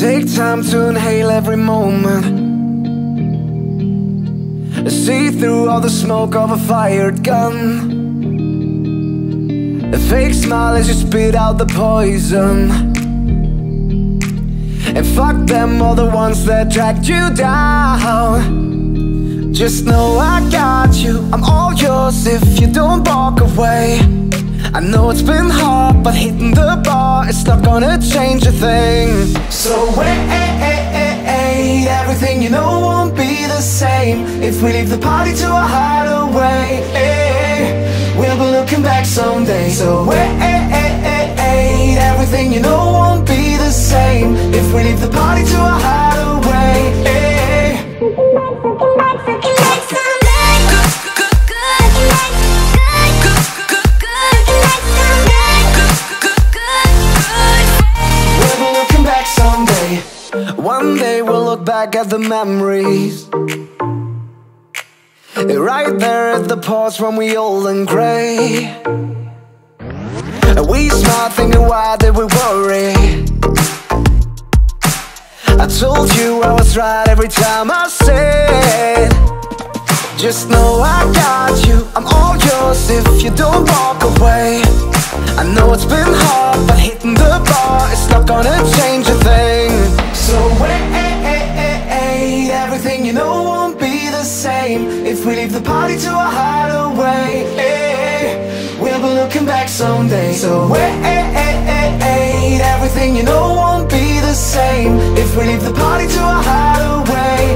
Take time to inhale every moment, see through all the smoke of a fired gun. A fake smile as you spit out the poison. And fuck them, all the ones that dragged you down. Just know I got you, I'm all yours if you don't walk away. I know it's been hard, but hitting the bar, it's not gonna change a thing. So wait, everything you know won't be the same if we leave the party to a hideaway. We'll be looking back someday. So wait, everything you know won't be the same if we leave the party to a hideaway. One day we'll look back at the memories, right there at the pause when we old and grey. And we smile thinking, why did we worry? I told you I was right every time I said, just know I got you, I'm all yours if you don't walk away. I know it's been hard, but hitting the bar, it's not gonna change a thing. So wait, everything you know won't be the same if we leave the party to a hideaway. We'll be looking back someday. So wait, everything you know won't be the same if we leave the party to a hideaway.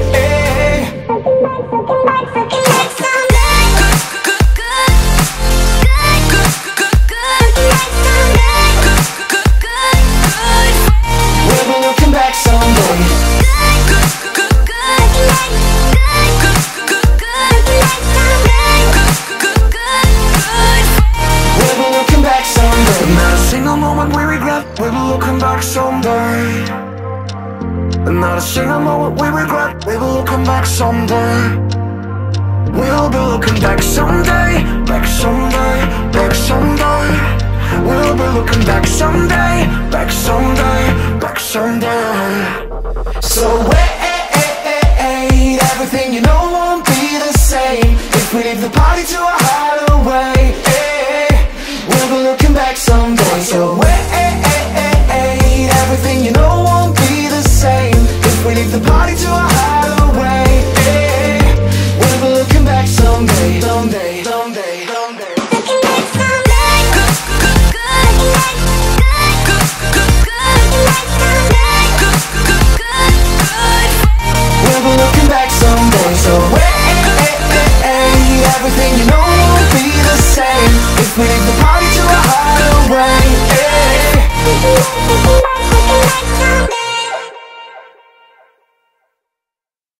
We'll be looking back someday. Not a single moment we regret, we'll be looking back someday. Not a single moment we regret, we'll be looking back someday. We'll be looking back someday, back someday, back someday. We'll be looking back someday, back someday, back someday. So wait, everything you know won't be the same if we leave the party to a hideaway. We'll be looking back someday. So wait, everything you know won't be the same if we leave the party to a